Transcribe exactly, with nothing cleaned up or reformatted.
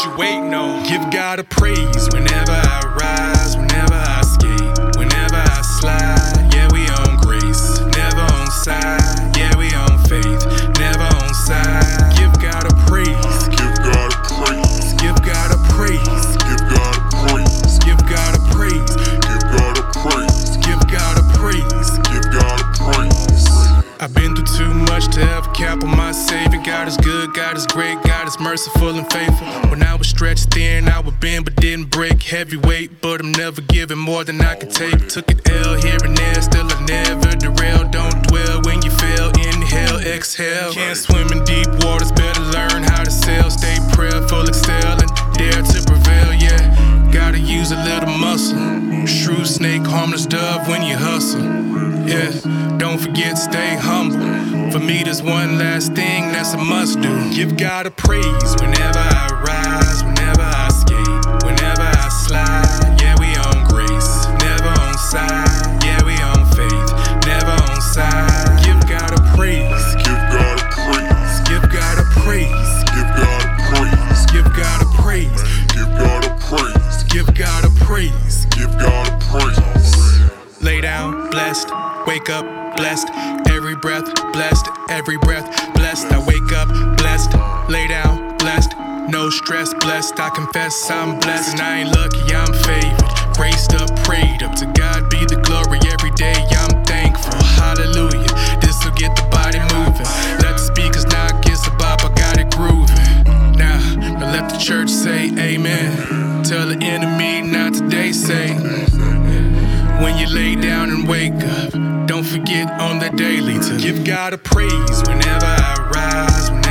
you waiting on? Give God a praise whenever I rise, whenever I skate, whenever I slide. Yeah, we on grace, never on side. Yeah, we on faith, never on side. Give God a praise. Give God a praise. Give God a praise. Give God a praise. Give God a praise. Give God a praise. Give God a praise. Give God a praise. I've been through too much to ever cap on my Savior. God is good, God is great, God is merciful and faithful. When I was stretched thin, I would bend but didn't break. Heavyweight, but I'm never giving more than I can take. Took an L here and there, still I never derail. Don't dwell when you fail, inhale, exhale. Can't swim in deep waters, better learn how to sail. Stay prayerful, excel, and dare to prevail, yeah. Gotta use a little muscle. Shrewd snake, harmless dove when you hustle. Yeah, don't forget, stay humble. For me, there's one last thing that's a must do. Give God a praise whenever I rise, whenever I skate, whenever I slide. Yeah, we on grace, never on side. Yeah, we on faith, never on side. Give God a praise. Give God a praise. Give God a praise. Give God a praise. Give God a praise. Give God a praise. Give God a praise. Give God a praise. Lay down, blessed. Wake up, blessed. Every breath, blessed. Every breath, blessed. I wake up, blessed. Lay down, blessed. No stress, blessed. I confess I'm blessed. And I ain't lucky, I'm favored. Braced up, prayed up. To God be the glory. Every day I'm thankful. Hallelujah. This'll get the body moving. Let the speakers knock, get the bop. I got it grooving. Now, now let the church say amen. Tell the enemy not today, say. When you lay down and wake up, don't forget on the daily to give God a praise whenever I rise.